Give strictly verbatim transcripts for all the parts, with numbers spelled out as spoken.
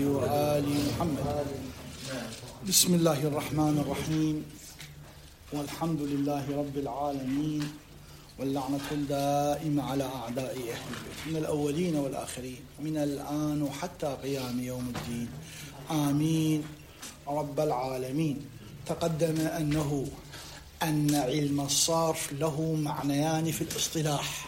وآل محمد. بسم الله الرحمن الرحيم، والحمد لله رب العالمين، واللعنة الدائمة على أعداء أهل البيت من الأولين والآخرين من الآن وحتى قيام يوم الدين، آمين رب العالمين. تقدم أنه أن علم الصرف له معنيان في الاصطلاح.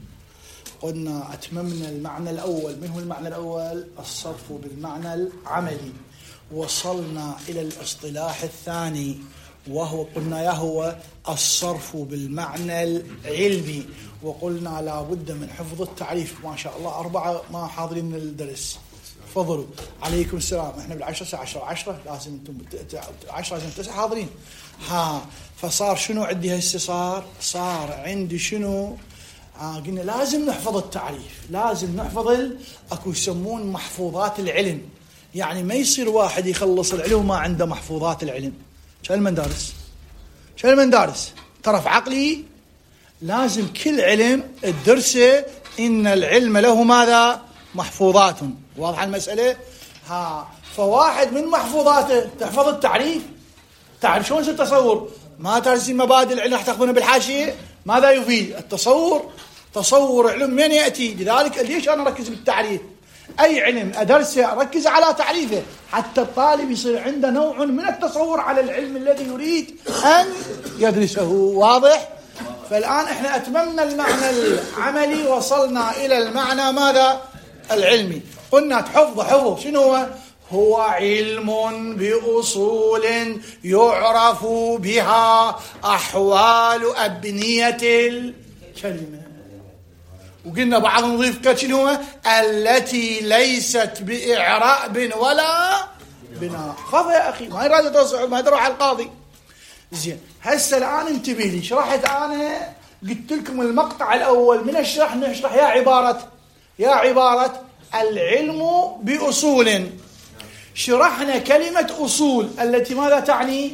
قلنا أتممنا المعنى الأول. من هو المعنى الأول؟ الصرف بالمعنى العملي. وصلنا إلى الاصطلاح الثاني، وهو قلنا يهو الصرف بالمعنى العلمي. وقلنا لا بد من حفظ التعريف. ما شاء الله أربعة ما حاضرين من الدرس، تفضلوا. عليكم السلام. احنا بالعشرة ساعة عشرة عشرة لازم انتم عشرة لازم تسعة حاضرين. ها فصار شنو عندي هسه؟ صار صار عندي شنو؟ آه قلنا لازم نحفظ التعريف، لازم نحفظ ال... اكو يسمون محفوظات العلم. يعني ما يصير واحد يخلص العلم وما عنده محفوظات العلم. شو المندارس؟ شو المندارس؟ طرف عقلي. لازم كل علم الدرسه ان العلم له ماذا؟ محفوظات. واضحه المساله؟ ها فواحد من محفوظاته تحفظ التعريف. تعرف شلون التصور؟ ما ترسم مبادئ العلم راح تاخذونها بالحاشيه. ماذا يفيد التصور؟ تصور علم من ياتي. لذلك ليش انا اركز بالتعريف؟ اي علم ادرسه اركز على تعريفه حتى الطالب يصير عنده نوع من التصور على العلم الذي يريد ان يدرسه. واضح؟ فالان احنا اتممنا المعنى العملي، وصلنا الى المعنى ماذا؟ العلمي. قلنا تحفظ حفظ شنو هو؟ هو علم بأصول يعرف بها أحوال أبنية الكلمة. وقلنا بعض نضيف شنو هو؟ التي ليست بإعراب ولا بناء. خذ يا أخي، ما يراد توسع، ما يدروا على القاضي. زين هسه الآن انتبه لي. شرحت أنا قلت لكم المقطع الأول من الشرح نشرح يا عبارة يا عبارة العلم بأصول. شرحنا كلمة أصول التي ماذا تعني؟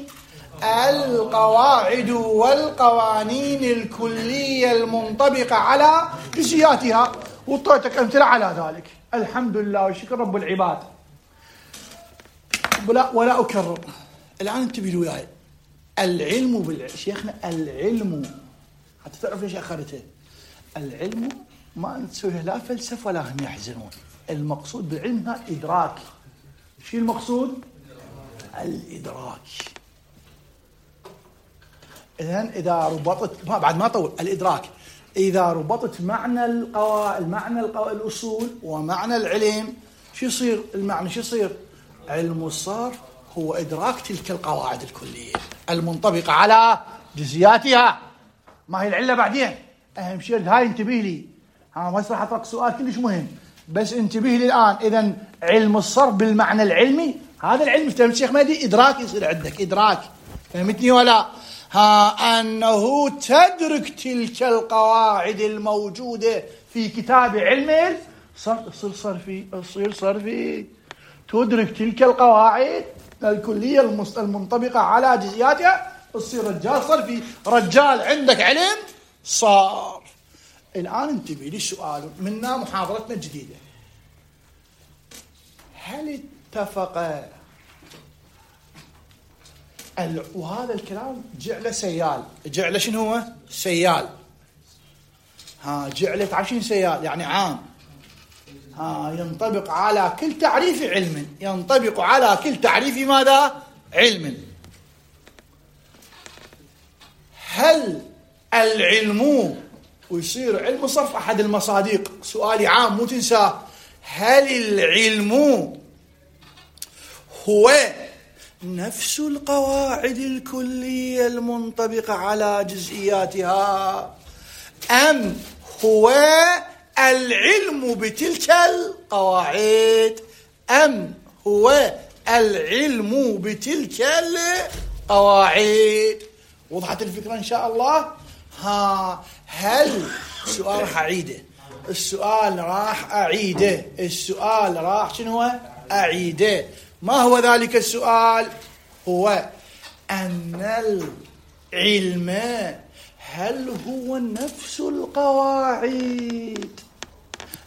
القواعد والقوانين الكلية المنطبقة على جزئياتها، وطيتك أمثلة على ذلك. الحمد لله والشكر رب العباد. ولا, ولا أكرر. الآن انتبهوا وياي. العلم بالعلم شيخنا، العلم حتى تعرف ليش أخرته. العلم ما نسويه لا فلسفة ولا هم يحزنون. المقصود بالعلم هنا إدراك. شو المقصود؟ الإدراك. إذن إذا ربطت ما بعد ما طول الإدراك، إذا ربطت معنى القوا المعنى القوا الأصول ومعنى العلم، شو يصير المعنى؟ شو يصير؟ علم الصرف هو إدراك تلك القواعد الكلية المنطبقة على جزئياتها. ما هي العلة بعدين؟ أهم شيء هاي انتبه لي. ها ما راح أطرق سؤال كلش مهم، بس انتبه لي الآن. إذن علم الصرف بالمعنى العلمي، هذا العلم فهمت شيخ مهدي؟ إدراك يصير عندك إدراك. فهمتني ولا؟ ها أنه تدرك تلك القواعد الموجودة في كتاب علم الصرف. تصير صرفي، تصير صرفي. تدرك تلك القواعد الكلية المنطبقة على جزئياتها، تصير رجال صرفي. رجال عندك علم صار. الآن انتبه لي سؤال منا محاضرتنا الجديدة. هل اتفق ال... وهذا الكلام جعله سيال. جعله شنو هو؟ سيال. ها جعله عشرين سيال يعني عام. ها ينطبق على كل تعريف علم، ينطبق على كل تعريف ماذا؟ علم. هل العلم ويصير علم صرف أحد المصادق؟ سؤالي عام مو تنساه. هل العلم هو نفس القواعد الكلية المنطبقة على جزئياتها، أم هو العلم بتلك القواعد، أم هو العلم بتلك القواعد؟ وضحت الفكرة إن شاء الله؟ ها هل السؤال راح أعيده السؤال راح أعيده السؤال راح شنو هو؟ أعيده. ما هو ذلك السؤال؟ هو أن العلم هل هو نفس القواعد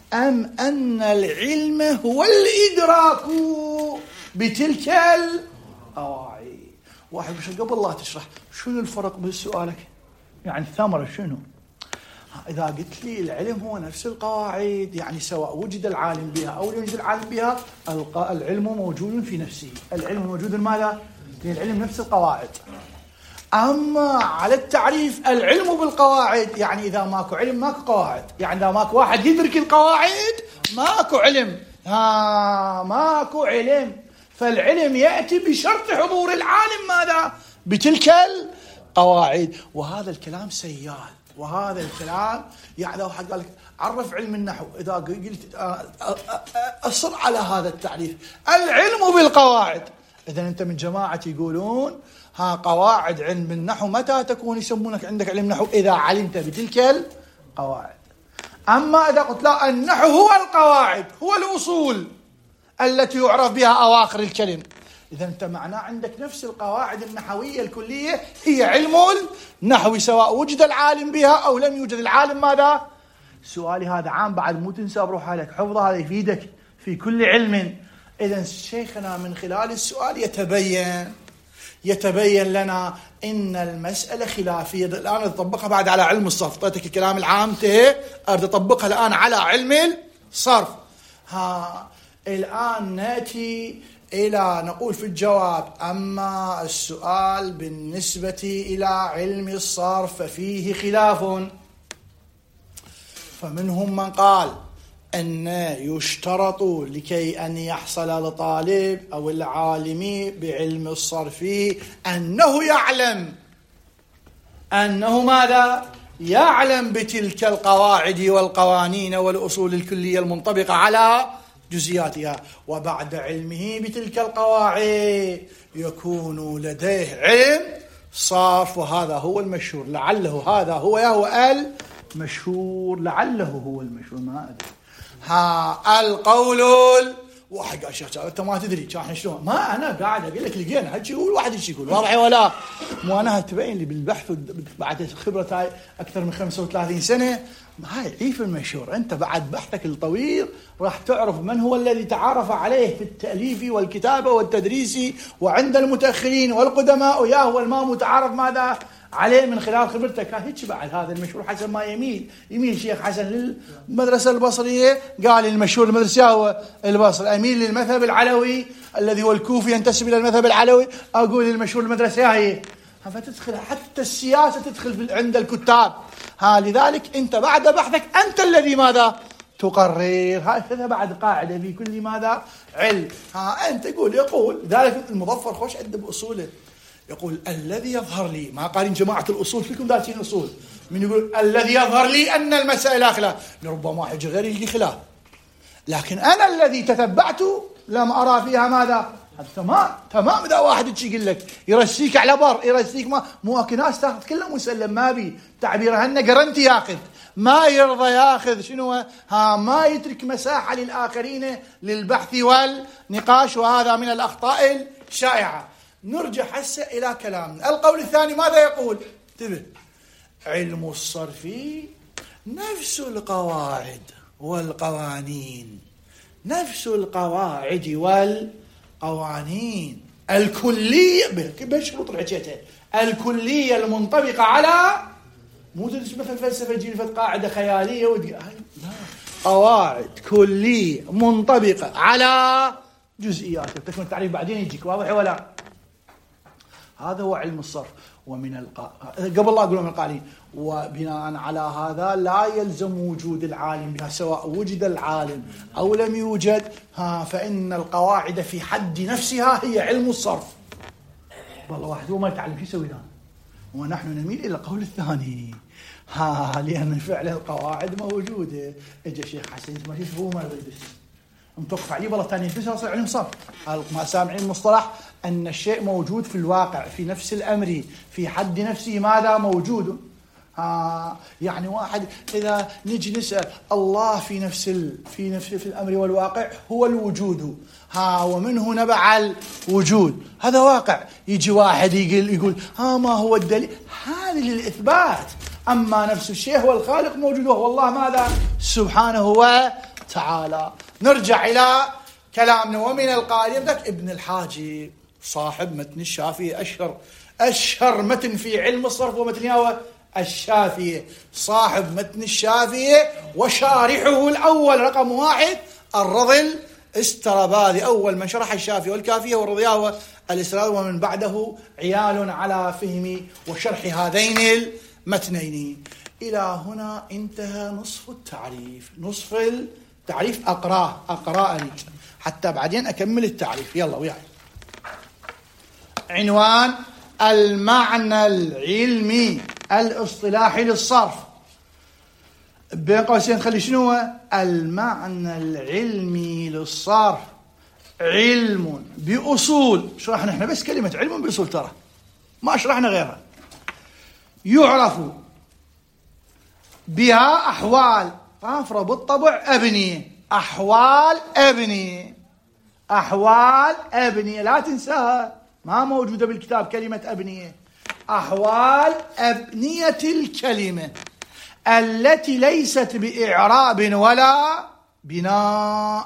أم أن العلم هو الإدراك بتلك القواعد؟ واحد مش قبل لا تشرح شنو الفرق بين سؤالك، يعني الثمرة شنو؟ إذا قلت لي العلم هو نفس القواعد، يعني سواء وجد العالم بها أو لم يوجد العالم بها العلم موجود في نفسه. العلم موجود ماذا؟ العلم نفس القواعد. أما على التعريف العلم بالقواعد، يعني إذا ماكو علم ماكو قواعد، يعني إذا ماكو واحد يدرك القواعد ماكو علم، ها ماكو علم. فالعلم يأتي بشرط حضور العالم ماذا؟ بتلك القواعد. وهذا الكلام سيال، وهذا الكلام يعني لو حد قال لك عرف علم النحو، إذا قلت أصر على هذا التعريف العلم بالقواعد، إذا أنت من جماعة يقولون ها قواعد علم النحو متى تكون يسمونك عندك علم نحو؟ إذا علمت بتلك القواعد. أما إذا قلت لا النحو هو القواعد، هو الأصول التي يعرف بها أواخر الكلم، إذا أنت معناه عندك نفس القواعد النحوية الكلية هي علم النحو، سواء وجد العالم بها أو لم يوجد العالم ماذا؟ سؤالي هذا عام بعد، مو تنسى بروح عليك، حفظه هذا يفيدك في كل علم. إذا شيخنا من خلال السؤال يتبين يتبين لنا إن المسألة خلافية. الآن أطبقها بعد على علم الصرف، طيتك الكلام العام تهي أريد أطبقها الآن على علم الصرف. ها الآن نأتي إلى نقول في الجواب: أما السؤال بالنسبة إلى علم الصرف ففيه خلاف، فمنهم من قال أن يشترط لكي أن يحصل لطالب أو العالم بعلم الصرف أنه يعلم أنه ماذا؟ يعلم بتلك القواعد والقوانين والأصول الكلية المنطبقة على جزئياتها، وبعد علمه بتلك القواعد يكون لديه علم صرف. وهذا هو المشهور، لعله هذا هو يهو المشهور، لعله هو المشهور، ما أدري. ها القول واحد قال شيخ انت ما تدري كان شلون، ما انا قاعد اقول لك لقينا هالشيء يقول واحد ايش يقول، واضح ولا مو؟ انا تبين لي بالبحث بعد خبره هاي اكثر من خمسة وثلاثين سنه، هاي عيف المشهور. انت بعد بحثك الطويل راح تعرف من هو الذي تعرف عليه في التاليف والكتابه والتدريس وعند المتاخرين والقدماء، ويا هو الما متعارف ماذا عليه من خلال خبرتك. هيك بعد هذا المشهور حسب ما يميل يميل شيخ حسن للمدرسة البصرية، قال المشهور المدرسة هو البصري، أميل للمذهب العلوي الذي هو الكوفي ينتسب إلى المذهب العلوي، أقول المشهور المدرسة هي. فتدخل حتى السياسة تدخل عند الكتاب. ها لذلك أنت بعد بحثك أنت الذي ماذا تقرر. هذا بعد قاعدة في كل ماذا علم. ها أنت تقول يقول ذلك المظفر خوش عنده بأصوله، يقول الذي يظهر لي، ما قالين جماعة الأصول فيكم دارسين أصول، من يقول الذي يظهر لي أن المسائل خلاف، لربما يجي غير يلقي خلاف، لكن أنا الذي تتبعت لم أرى فيها ماذا؟ تمام تمام. إذا واحد يقول لك يرسيك على بر يرسيك، ما مو أكو ناس تاخذ كله مسلم، ما بي تعبيرها أنه جرنتي ياخذ، ما يرضى ياخذ شنو ها، ما يترك مساحة للآخرين للبحث والنقاش، وهذا من الأخطاء الشائعة. نرجع هسه إلى كلامنا. القول الثاني ماذا يقول؟ انتبه، علم الصرف نفس القواعد والقوانين، نفس القواعد والقوانين الكلية بشروط الحكيتين، الكلية المنطبقة على، مو تدرس مثل فلسفة تجي لك قاعدة خيالية ودي... قواعد كلية منطبقة على جزئيات، تكون التعريف بعدين يجيك، واضح ولا؟ هذا هو علم الصرف. ومن الق... قبل لا أقول من القائلين، وبناء على هذا لا يلزم وجود العالم بها، سواء وجد العالم أو لم يوجد، ها فإن القواعد في حد نفسها هي علم الصرف. والله واحد هو ما يتعلم شو يسوي ذا، ونحن نميل إلى القول الثاني، ها لأن فعلا القواعد موجودة. إجا شيخ حسن ما تفهمه ما يدرس متوقف عليه والله ثاني يفسر يصير علم صرف. ما سامعين مصطلح أن الشيء موجود في الواقع في نفس الأمر في حد نفسه ماذا موجود. ها يعني واحد إذا نجي نسأل الله في نفس ال في نفس في الأمر والواقع هو الوجود، ها ومنه نبع الوجود، هذا واقع. يجي واحد يقول يقول ها ما هو الدليل، هذا للإثبات. أما نفس الشيء هو الخالق موجود، وهو الله ماذا سبحانه تعالى. نرجع إلى كلامنا. ومن القائل يبدأ ابن الحاجب صاحب متن الشافعي، أشهر أشهر متن في علم الصرف ومتن هو الشافعي، صاحب متن الشافعي وشارحه الأول رقم واحد الرضي الاسترابادي، أول من شرح الشافعي والكافية والرضياء الاسترابادي، ومن بعده عيال على فهم وشرح هذين المتنين. إلى هنا انتهى نصف التعريف. نصف التعريف أقراه أقرأ أريد حتى بعدين أكمل التعريف. يلا وياي. عنوان: المعنى العلمي الاصطلاحي للصرف. بين قوسين خلي شنو هو المعنى العلمي للصرف؟ علم بأصول، شرحنا احنا بس كلمة علم بأصول، ترى ما شرحنا غيرها. يعرف بها أحوال، طافرة بالطبع أبنية، أحوال أبنية، أحوال أبنية لا تنساها، ما موجودة بالكتاب كلمة أبنية. أحوال أبنية الكلمة التي ليست بإعراب ولا بناء.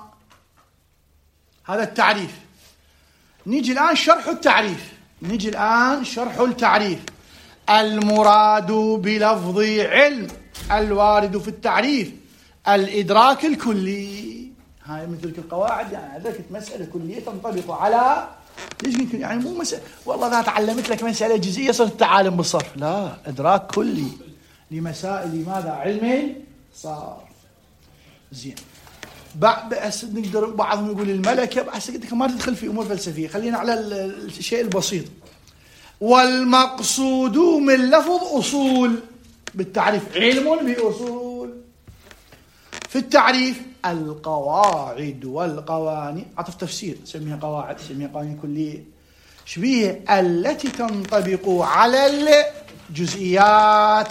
هذا التعريف. نيجي الآن شرح التعريف. نيجي الآن شرح التعريف. المراد بلفظ علم الوارد في التعريف الإدراك الكلي. هاي مثل القواعد، يعني ذكرت مسألة كلية تنطبق على ليش يمكن يعني مو مسألة والله إذا تعلمت لك مسألة جزئية صرت تعالم بالصرف، لا، إدراك كلي لمسائل ماذا؟ علم صار. زين. بعد نقدر بعضهم يقول الملكة، بس قلت لك ما تدخل في أمور فلسفية، خلينا على الشيء البسيط. والمقصود من لفظ أصول بالتعريف علم بأصول. في التعريف القواعد والقوانين، عطف تفسير، سميها قواعد سميها قوانين كلية شبيه التي تنطبق على الجزئيات،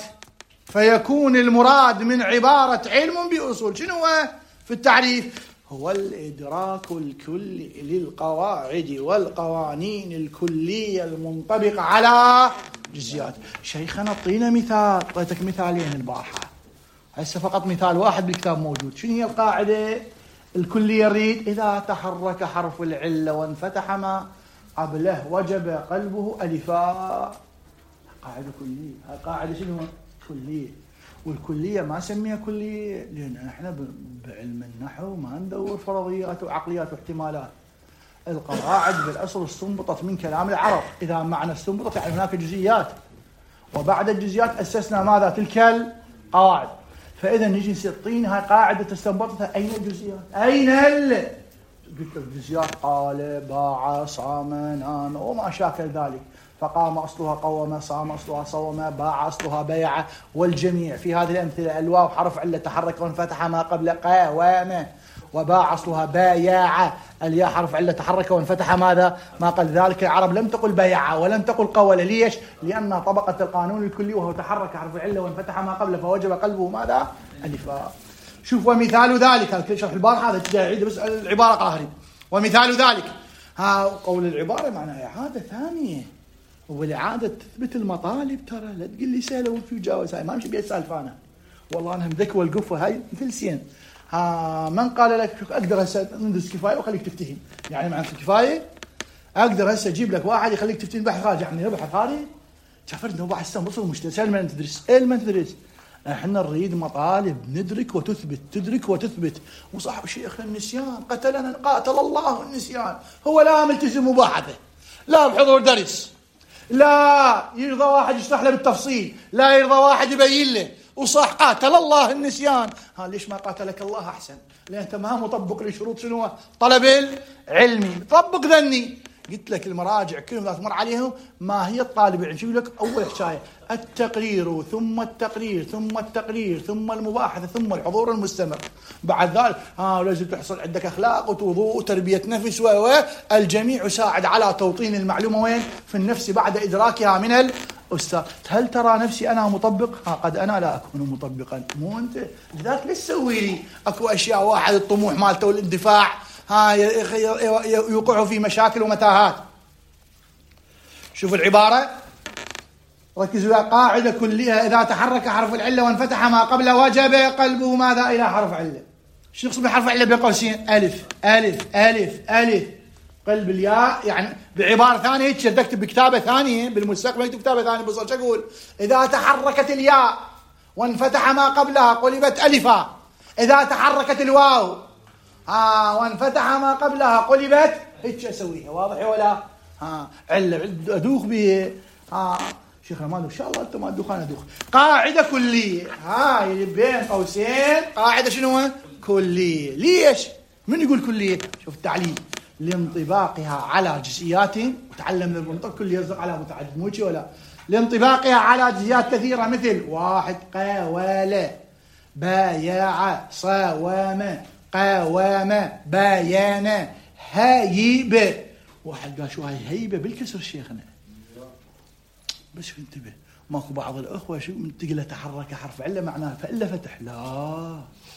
فيكون المراد من عبارة علم بأصول شنو هو في التعريف؟ هو الإدراك الكلي للقواعد والقوانين الكلية المنطبقة على جزئيات. شيخنا اعطينا مثال. اعطيتك مثالين البارحة، هسه فقط مثال واحد بالكتاب موجود. شنو هي القاعدة الكلية؟ الريد: إذا تحرك حرف العلة وانفتح ما قبله وجب قلبه ألفاء. قاعدة كلية. هاي قاعدة شنو؟ كلية. والكلية ما سميها كلية لأن احنا بعلم النحو ما ندور فرضيات وعقليات واحتمالات. القواعد بالأصل استنبطت من كلام العرب، إذا معنى استنبطت يعني هناك جزئيات، وبعد الجزئيات أسسنا ماذا؟ تلك القواعد. فإذا نجي نسطين هاي قاعدة استنبطتها، أين الجزئيات؟ أين ال قلت لك جزئيات قال باع صام نام وما شاكل ذلك. فقام أصلها قوم، صام أصلها صوم، باع أصلها بيع. والجميع في هذه الأمثلة الواو حرف علة تحرك وانفتح ما قبل قوام، وباع أصلها بايع، الياء حرف علة تحرك وانفتح ماذا؟ ما قبل ذلك. العرب لم تقل بيع ولم تقل قول. ليش؟ لأنها طبقت القانون الكلي وهو تحرك حرف العلة وانفتح ما قبل فوجب قلبه ماذا؟ ألفاء. شوف ومثال ذلك، هذا شرح البارحة هذا تجاهد بس العبارة قاهري. ومثال ذلك ها قول العبارة معناها إعادة ثانية، والإعادة تثبت المطالب. ترى لا تقول لي سهلة وفي جواز، هاي ما امشي بيها سالفانا والله انا مذكي والقفة هاي فلسين. ها من قال لك اقدر هسه ندرس كفاية وخليك تفتهم؟ يعني معنى الكفاية اقدر هسه اجيب لك واحد يخليك تفتهم بحث خارجي، يعني بحث خارجي شفرت انه بحث مصر مشتري سهل من تدرس ايه ما تدرس. احنا نريد مطالب ندرك وتثبت، تدرك وتثبت. وصاحب شيخنا النسيان قتلنا قاتل الله النسيان، هو لا ملتزم مباحثه لا بحضور درس، لا يرضى واحد يشرح له بالتفصيل، لا يرضى واحد يبين له، وصح قاتل الله النسيان. ها ليش ما قاتلك الله أحسن؟ لأن أنت ما مطبق لشروط شنو؟ طلب العلمي. طبق ذني. قلت لك المراجع كلهم لا تمر عليهم ما هي الطالب العلم. شو لك أول حكاية التقرير ثم التقرير ثم التقرير ثم المباحثة ثم الحضور المستمر. بعد ذلك ها لازم تحصل عندك أخلاق ووضوء وتربية نفس، والجميع يساعد على توطين المعلومة وين؟ في النفس بعد إدراكها من الأستاذ. هل ترى نفسي أنا مطبق؟ ها قد أنا لا أكون مطبقا، مو أنت. لذلك ليش تسوي لي أكو أشياء واحد الطموح مالته والاندفاع ها يوقعوا في مشاكل ومتاهات. شوف العبارة ركزوا، قاعدة كلها: إذا تحرك حرف العلة وانفتح ما قبل وجب قلبه ماذا؟ إلى حرف علة. شو نقصد بحرف علة بين قوسين؟ ألف ألف ألف ألف قلب الياء، يعني بعبارة ثانية هيك تكتب بكتابة ثانية بالمستقبل تكتب كتابة ثانية بالضبط. شو أقول؟ إذا تحركت الياء وانفتح ما قبلها قلبت ألفا. إذا تحركت الواو ها وانفتح ما قبلها قلبت هيك أسويها. واضح ولا؟ ها علة أدوخ به. ها شيخنا ما إن شاء الله أنت ما تدوخ أنا أدوخ. قاعدة كلية هاي بين قوسين قاعدة شنو؟ كلية. ليش؟ من يقول كلية؟ شوف التعليل. لانطباقها على جزئيات، وتعلم المنطق كل يصدق على متعدد مو ولا لانطباقها على جزئيات كثيرة مثل واحد قاول بايع صوام قوام بيان هيبة. واحد قال شو هاي هيبة بالكسر شيخنا بس شو انتبه ماكو بعض الأخوة شو من تقله تحرك حرف علة معناه فإلا فتح. لا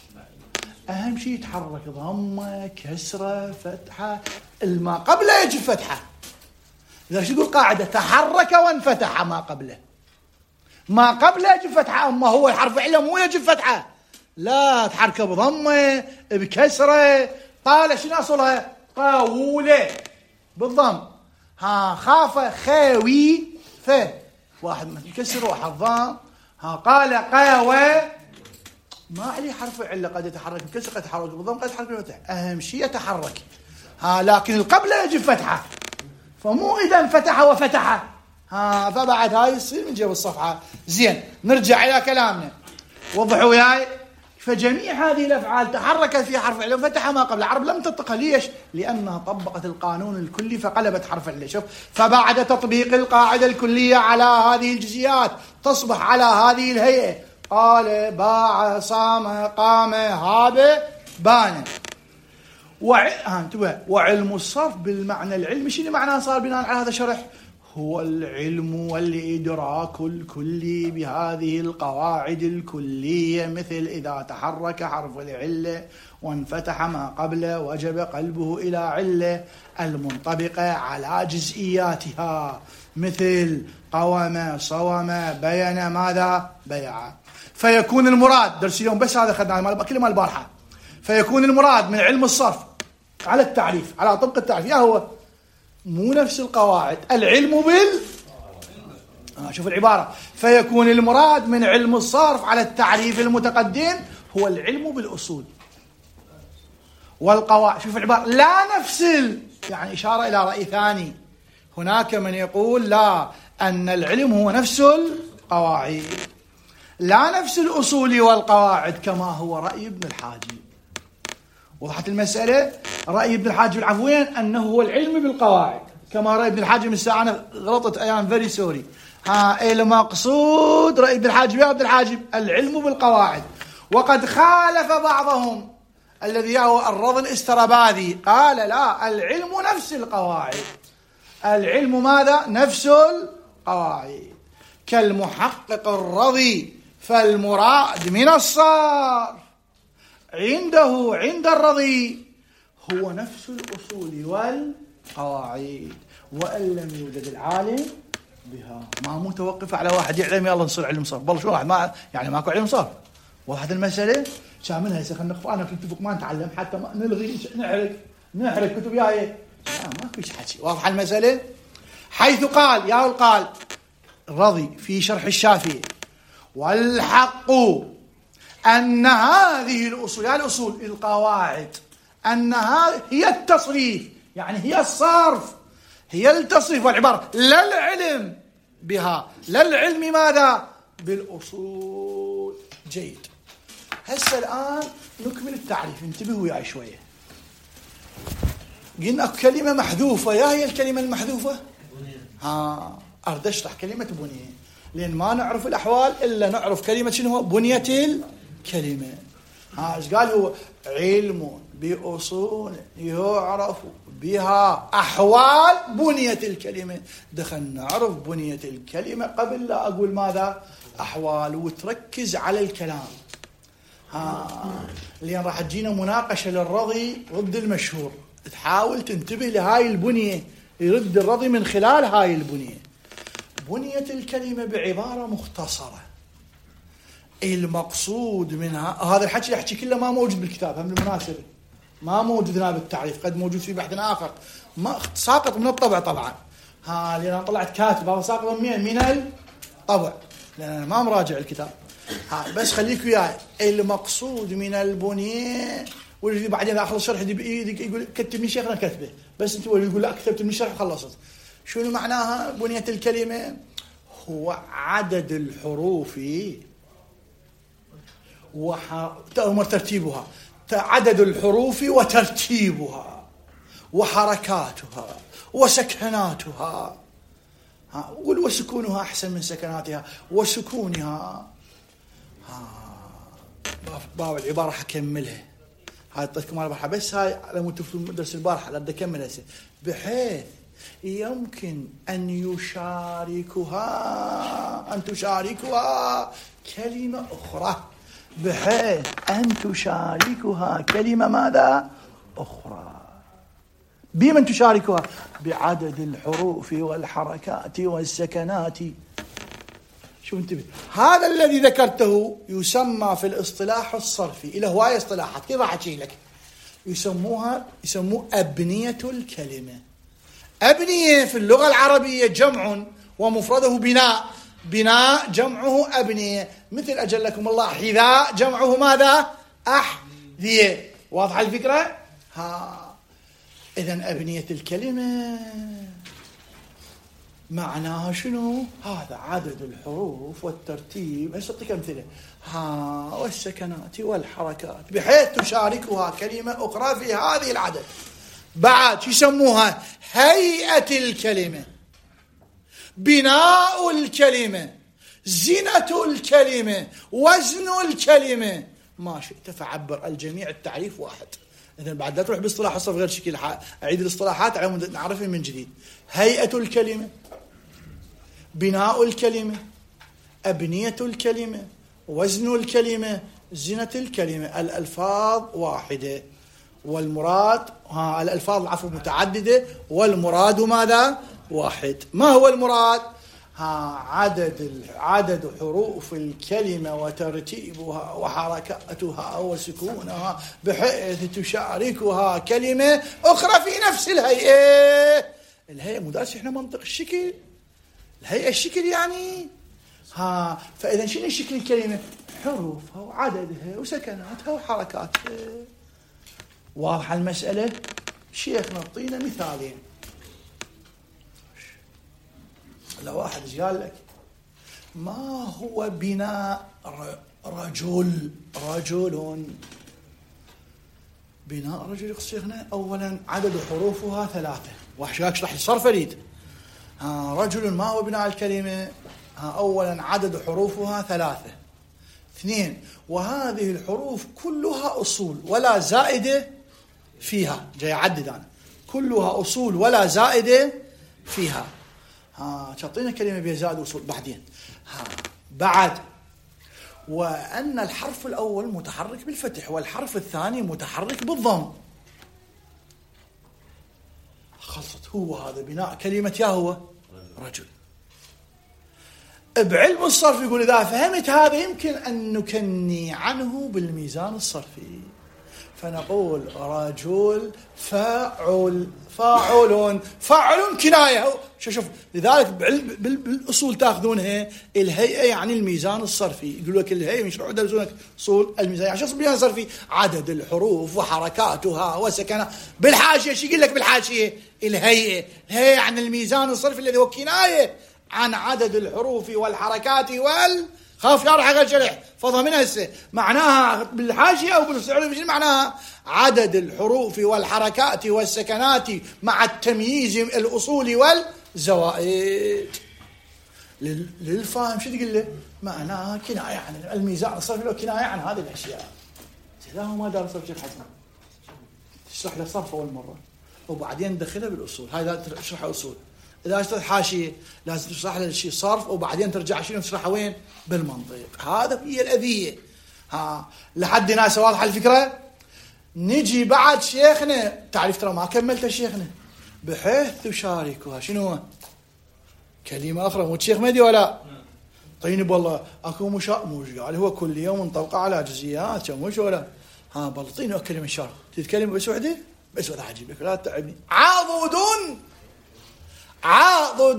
أهم شيء يتحرك ضمة كسرة فتحة الما قبله يجب فتحة. إذا شو يقول قاعدة تحرك وانفتح ما قبله ما قبله يجب فتحة. أما هو الحرف علة مو يجب فتحة. لا تحرك بضمة بكسرة. طالة شنو أصلها؟ قاولة بالضم. ها خافة خاوي ف واحد مثل كسر واحد ضم. ها قال قاوة ما عليه حرف علة قد يتحرك بكسر قد يتحرك بالضم قد يتحرك بالفتح. أهم شيء يتحرك. ها لكن القبلة يجب فتحة. فمو إذا انفتح وفتح ها فبعد هاي يصير من جيب الصفحة. زين نرجع إلى كلامنا. وضحوا وياي. فجميع هذه الأفعال تحركت في حرف علة وفتح ما قبل. العرب لم تطبقها. ليش؟ لأنها طبقت القانون الكلي فقلبت حرف علة. شوف فبعد تطبيق القاعدة الكلية على هذه الجزئيات تصبح على هذه الهيئة. قال باع صام قام هاب بان. وع... وعلم الصرف بالمعنى العلمي شنو معناه صار بناء على هذا الشرح؟ هو العلم والإدراك الكلي بهذه القواعد الكلية مثل إذا تحرك حرف العلة وانفتح ما قبله وجب قلبه إلى علة المنطبقة على جزئياتها مثل قوم صوم بين ماذا بيع. فيكون المراد درس اليوم بس هذا خدناه كل ما البارحة. فيكون المراد من علم الصرف على التعريف على طبق التعريف يا هو مو نفس القواعد. العلم بال آه شوف العبارة. فيكون المراد من علم الصرف على التعريف المتقدم هو العلم بالأصول والقواعد. شوف العبارة لا نفس ال... يعني إشارة إلى رأي ثاني. هناك من يقول لا أن العلم هو نفس القواعد لا نفس الأصول والقواعد كما هو رأي ابن الحاجب. وضحت المسألة. رأي ابن الحاجب العفوين أنه هو العلم بالقواعد كما رأي ابن الحاجب. من الساعة أنا غلطت أيام فيري سوري. ها المقصود رأي ابن الحاجب يا ابن الحاجب العلم بالقواعد. وقد خالف بعضهم الذي هو الرضي الاستراباذي قال لا العلم نفس القواعد. العلم ماذا؟ نفس القواعد. كالمحقق الرضي فالمراد من الصرف عنده عند الرضي هو نفس الأصول والقواعد وأن لم يوجد العالم بها. ما متوقف على واحد يعلم يلا نصير علم صرف. والله شو واحد ما يعني ماكو علم صرف. واحد المسألة شاملها هسه خلينا نخف. أنا كنت اتفق ما نتعلم حتى ما نلغي نحرق نحرق كتب ياهي. لا ماكو شيء حكي. واضح المسألة. حيث قال يا قال الرضي في شرح الشافعي والحق أن هذه الأصول هي الأصول القواعد أنها هي التصريف يعني هي الصرف هي التصريف والعبارة لا العلم بها لا العلم ماذا بالأصول. جيد. هسه الآن نكمل التعريف. انتبهوا وياي شوية. قلنا كلمة محذوفة. يا هي الكلمة المحذوفة ها أريد أشرح كلمة بنية لأن ما نعرف الأحوال إلا نعرف كلمة شنو بنية الكلمة. ها إيش قال هو علم بأصول يعرف بها أحوال بنية الكلمة. دخلنا نعرف بنية الكلمة قبل لا أقول ماذا أحوال. وتركز على الكلام. ها لأن راح تجينا مناقشة للرضي ضد المشهور. تحاول تنتبه لهاي البنية. يرد الرضي من خلال هاي البنية. بنية الكلمة بعبارة مختصرة المقصود منها هذا الحكي يحكي كله ما موجود بالكتاب هم بالمناسبة ما موجود هنا بالتعريف قد موجود في بحث آخر ما ساقط من الطبع طبعا ها لأن طلعت كاتب هذا ساقط من مين من الطبع لأن أنا ما مراجع الكتاب ها بس خليك وياي المقصود من البنية واللي بعدين اخلص شرح دي بايدك يقول كتبني شيخنا كتبه بس انت يقول لا كتبت من الشرح خلصت شنو معناها بنية الكلمة هو عدد الحروف وأمر ترتيبها عدد الحروف وترتيبها وحركاتها وسكناتها قول وسكونها أحسن من سكناتها وسكونها باب العبارة حكملها هاي اعطيتكم البارحة بس هاي لما تفوتوا درس البارحة لا بدي أكملها بحيث يمكن أن يشاركها أن تشاركها كلمة أخرى بحيث أن تشاركها كلمة ماذا أخرى بمن تشاركها بعدد الحروف والحركات والسكنات شو انتبه هذا الذي ذكرته يسمى في الاصطلاح الصرفي إلى هواية اصطلاحات كيف راح أحكي لك يسموها يسموه أبنية الكلمة أبنية في اللغة العربية جمع ومفرده بناء بناء جمعه أبنية مثل أجلكم الله حذاء جمعه ماذا أحذية واضحة الفكرة ها إذن أبنية الكلمة معناها شنو هذا عدد الحروف والترتيب هسه أعطيك أمثلة ها والسكنات والحركات بحيث تشاركها كلمة أخرى في هذه العدد بعد يسموها هيئة الكلمة بناء الكلمة زينة الكلمة وزن الكلمة ما شئت فعبر الجميع التعريف واحد إذن بعد لا تروح باصطلاح الصرف غير شكل أعيد الاصطلاحات على مود نعرفها من جديد هيئة الكلمة بناء الكلمة أبنية الكلمة وزن الكلمة زينة الكلمة الألفاظ واحدة والمراد ها الألفاظ العفو متعددة والمراد ماذا واحد ما هو المراد ها عدد عدد حروف الكلمة وترتيبها وحركاتها وسكونها بحيث تشاركها كلمة أخرى في نفس الهيئة الهيئة مدرس إحنا منطق الشكل الهيئة الشكل يعني ها فإذا شنو شكل الكلمة حروفها وعددها وسكناتها وحركاتها واضحة المسألة شيخ نعطينا مثالين لو واحد قال لك ما هو بناء رجل رجل بناء رجل يقصد شيخنا أولا عدد حروفها ثلاثة واحد يشرح الصرف فريد ها رجل ما هو بناء الكلمة ها أولا عدد حروفها ثلاثة اثنين وهذه الحروف كلها أصول ولا زائدة فيها جاي أعدد أنا كلها أصول ولا زائدة فيها ها تعطينا كلمة بها زائد أصول بعدين ها بعد وأن الحرف الأول متحرك بالفتح والحرف الثاني متحرك بالضم خلصت هو هذا بناء كلمة يا هو رجل بعلم الصرف يقول إذا فهمت هذا يمكن أن نكني عنه بالميزان الصرفي فنقول رجل فاعل فاعل فاعل كناية شوف شوف لذلك بالأصول تأخذونها الهيئة يعني الميزان الصرفي يقولوا لك الهيئة مش راح يدرسونك أصول الميزان يعني شو الميزان الصرفي عدد الحروف وحركاتها وسكنها بالحاشية شو يقول لك بالحاشية الهيئة الهيئة يعني الميزان الصرفي الذي هو كناية عن عدد الحروف والحركات وال خاف شرح غير شرح فضمنها هسه معناها بالحاشية أو بالسعودية مش معناها عدد الحروف والحركات والسكنات مع التمييز الأصول والزوائد للفاهم شو تقول له معناها كناية عن الميزان الصرفي له كناية عن هذه الأشياء لا هو ما دار صرف شيخ حسن تشرح له صرف أول مرة وبعدين ندخلها بالأصول هاي لا تشرح أصول إذا اشتغل حاشية لازم تشرح له الشيء صرف وبعدين ترجع شنو تشرحه وين بالمنطق هذا هي الأذية ها لحد ناس واضحة الفكرة نجي بعد شيخنا تعرف ترى ما كملت شيخنا بحيث تشاركها شنو كلمة أخرى مو الشيخ مهدي ولا طيب والله اكو مشا مش قال هو كل يوم مطبقه على جزئيات مش ولا ها بلطيني كلمه شر تتكلم بس وحده بس ولا عجيب لك لا تتعبني. عاضد عاضد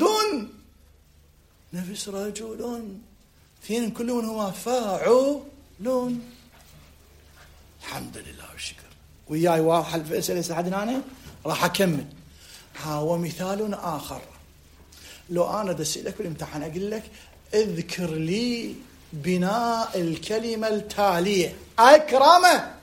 نفس رجل فين كلهم هما فاعلون. الحمد لله والشكر. وياي واحد في اسئله لحد هنا راح اكمل. ها ومثال اخر لو انا دسيلك بالامتحان اقول لك اذكر لي بناء الكلمه التاليه. اكرم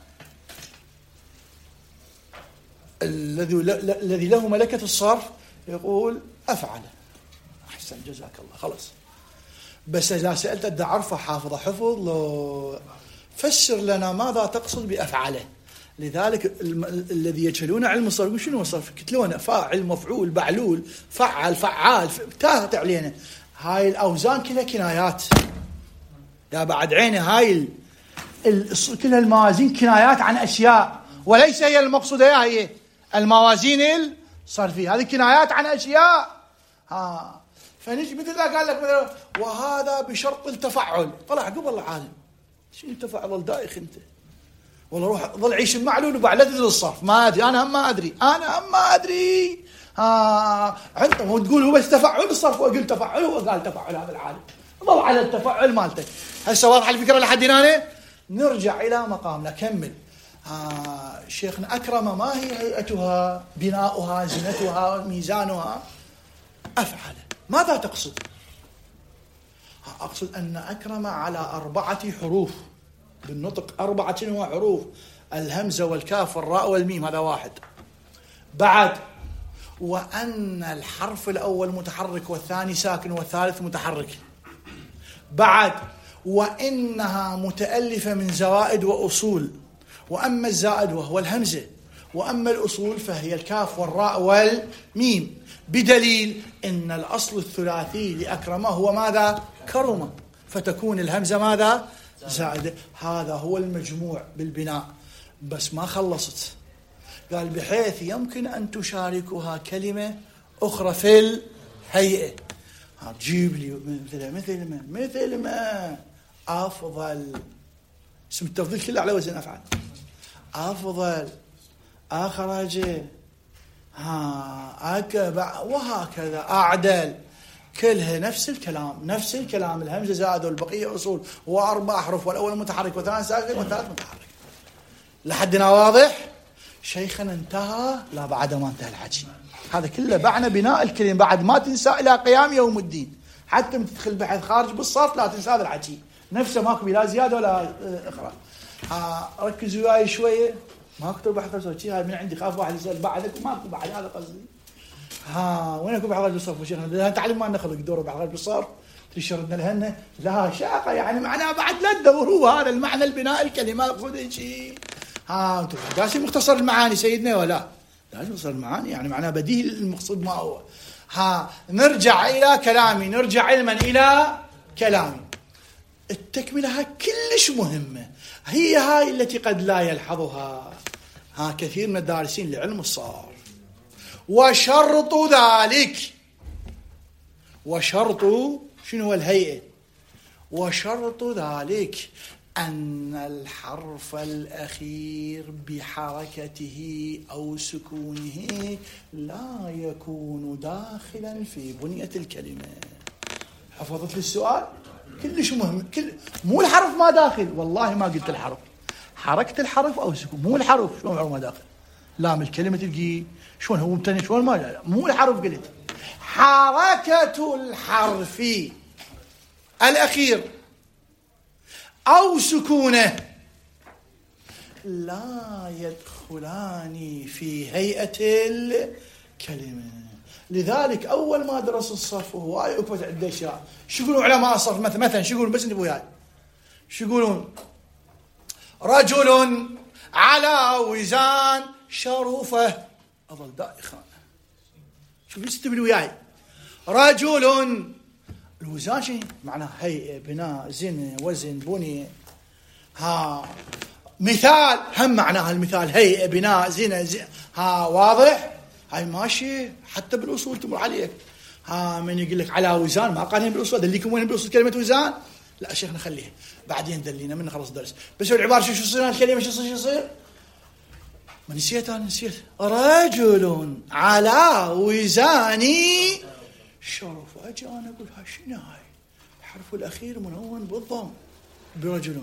الذي الذي له ملكه الصرف يقول افعل. احسن جزاك الله خلاص. بس اذا سالت ادى عرفه حافظه حفظ لو فسر لنا ماذا تقصد بافعله. لذلك الذي يجهلون علم الصرف شنو الصرف كتلونه فاعل مفعول بعلول فعل فعال تاهت علينا. هاي الاوزان كلها كنايات يا بعد عيني. هاي كلها الموازين كنايات عن اشياء وليس هي المقصوده هي الموازين الصرفيه. هذه كنايات عن اشياء. ها فنجي مثل ذا قال لك مثلا وهذا بشرط التفعل. طلع قبل العالم شنو التفعل دايخ انت والله روح ظل عيش المعلول وبعد تدري الصرف ما ادري انا هم ما ادري انا هم ما ادري. ها انت هو تقول هو بس تفعل الصرف واقول تفعل هو قال تفعل هذا العالم ضل على التفعل مالتك. هسه واضحه الفكره لحد هنا. نرجع الى مقامنا كمل. ها شيخنا اكرم ما هي هيئتها بناؤها زينتها ميزانها؟ افعل. ماذا تقصد؟ اقصد ان اكرم على اربعه حروف بالنطق أربعة حروف الهمزة والكاف والراء والميم هذا واحد. بعد وأن الحرف الأول متحرك والثاني ساكن والثالث متحرك. بعد وإنها متألفة من زوائد وأصول. وأما الزائد وهو الهمزة وأما الأصول فهي الكاف والراء والميم بدليل إن الأصل الثلاثي لأكرمه هو ماذا؟ كرمه فتكون الهمزة ماذا؟ زائدة. هذا هو المجموع بالبناء. بس ما خلصت قال بحيث يمكن أن تشاركها كلمة أخرى في الهيئة. تجيب لي مثل مثل ما مثل ما أفضل اسم التفضيل كله على وزن أفعل. أفضل أخرج ها أكبع وهكذا أعدل كلها نفس الكلام نفس الكلام. الهمزة زائدة والبقية أصول وأربع أحرف والأول متحرك والثاني ساكن والثالث متحرك. لحدنا واضح؟ شيخنا انتهى؟ لا بعد ما انتهى الحكي. هذا كله بعنا بناء الكلمة بعد ما تنسى إلى قيام يوم الدين. حتى من تدخل بحث خارج بالصرف لا تنسى هذا الحكي نفسه ماكو لا زيادة ولا إخراج. ها ركزوا وياي شوية ما اكتب بحث صوتي. هاي من عندي خاف واحد يسأل بعدك ماكو بعد هذا قصدي. ها وين اكو بعض الصرف وشيخنا تعلم ما نخلق دوره بعض الصرف تشردنا لهن لها شاقه يعني معناها بعد لا تدوروا هذا المعنى البناء الكلمه خذ شيء. ها انتم قاسي مختصر المعاني سيدنا ولا لازم مختصر المعاني يعني معناها بديهي المقصود ما هو. ها نرجع الى كلامي نرجع علما الى كلامي. التكمله كلش مهمه هي هاي التي قد لا يلحظها ها كثير من الدارسين لعلم الصرف. وشرط ذلك وشرط شنو هو الهيئة؟ وشرط ذلك أن الحرف الأخير بحركته أو سكونه لا يكون داخلا في بنية الكلمة. حفظت لي السؤال؟ كلش مهم. كل مو الحرف ما داخل والله ما قلت الحرف حركة الحرف أو سكون مو الحرف شلون عمره ما داخل لام الكلمة تلقي شلون هو ممتنع شلون ما لا. مو الحرف قلت حركة الحرف الأخير أو سكونه لا يدخلان في هيئة الكلمة. لذلك أول ما درس الصرف وهو أكبت عدة أشياء شو يقولون علماء الصرف مثلا مثلا شو يقولون بس انتبهوا وياي شو يقولون رجل على وزان شرفه أظل دائخا. شوف ليش تبني وياي رجل الوزان شيء معناه هيئة بناء زن وزن بني. ها مثال هم معناها المثال هيئة بناء زن, زن ها واضح هاي ماشي حتى بالأصول تمر عليك. ها من يقول لك على وزان ما قال بالأصول، دليكم وين بالأصول كلمة وزان؟ لا شيخنا خليها بعدين دلينا من خلص درس. بس العبارة شو شو يصير الكلمة شو يصير شو يصير؟ ما نسيت أنا نسيت. رجل على وزان شرف. أجي أنا أقول ها شنو هاي؟ الحرف الأخير منون بالضم برجل،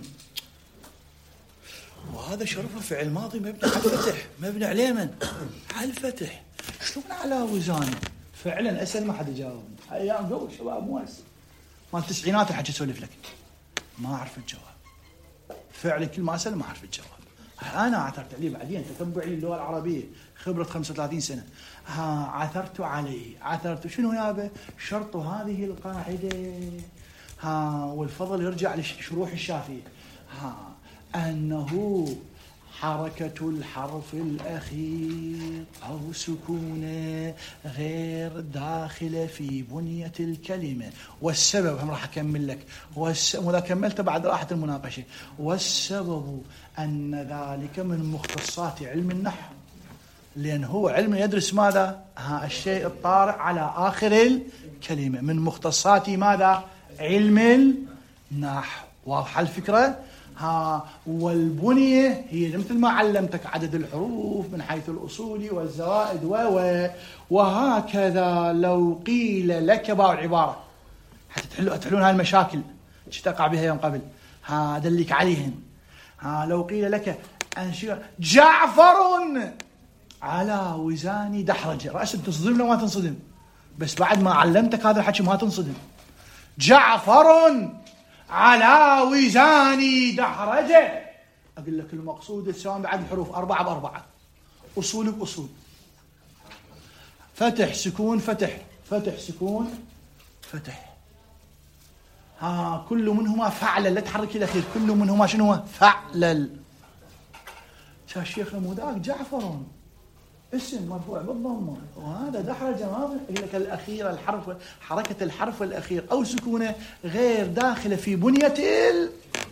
وهذا شرفه فعل ماضي مبني على الفتح، مبني على من؟ على الفتح. شلون على وزان؟ فعلا أسأل ما حد يجاوب. أيام قبل شباب مو هسه مال التسعينات الحكي أسولف لك ما أعرف الجواب. فعلا كل ما أسأل ما أعرف الجواب. أنا عثرت عليه بعدين تتبعي اللغة العربية خبرة خمسة وثلاثين سنة. ها عثرت عليه عثرت شنو يابا؟ شرط هذه القاعدة ها والفضل يرجع لشروح الشافعي ها أنه حركة الحرف الأخير أو سكونه غير داخلة في بنية الكلمة. والسبب هم راح أكمل لك وإذا كملت بعد راحة المناقشة. والسبب أن ذلك من مختصات علم النحو، لأن هو علم يدرس ماذا؟ ها الشيء الطارئ على آخر الكلمة من مختصات ماذا؟ علم النحو. واضحة الفكرة؟ ها والبنية هي مثل ما علمتك عدد الحروف من حيث الأصول والزوائد و وهكذا. لو قيل لك باو العبارة حتى تحلوا تحلون هاي المشاكل تقع بها يوم قبل ها دلك عليهن. ها لو قيل لك أنشئ جعفر على وزان دحرجة، رأس تصدم لو ما تنصدم، بس بعد ما علمتك هذا الحكي ما تنصدم. جعفر على وزان دحرجة، أقول لك المقصود سواء بعد الحروف أربعة بأربعة، أصول بأصول، فتح سكون فتح فتح سكون فتح. ها كل منهما فعلل، لا تحرك الأخير، كل منهما شنو هو؟ فعلل. شا شيخنا مو ذاك جعفر اسم مرفوع بالضمة وهذا دحرجة ما يقول لك الأخير الحرف حركة الحرف الأخير أو سكونه غير داخلة في بنية ال...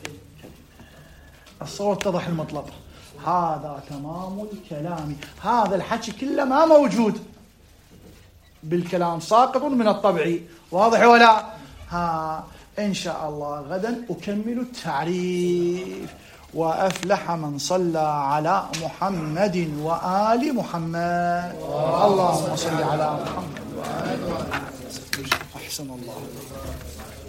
الصورة اتضح المطلب. هذا تمام الكلام. هذا الحكي كله ما موجود بالكلام، ساقط من الطبع. واضح ولا؟ ها إن شاء الله غدا أكمل التعريف. وأفلح من صلى على محمد وآل محمد. اللهم صل على محمد وآل محمد. أحسن الله.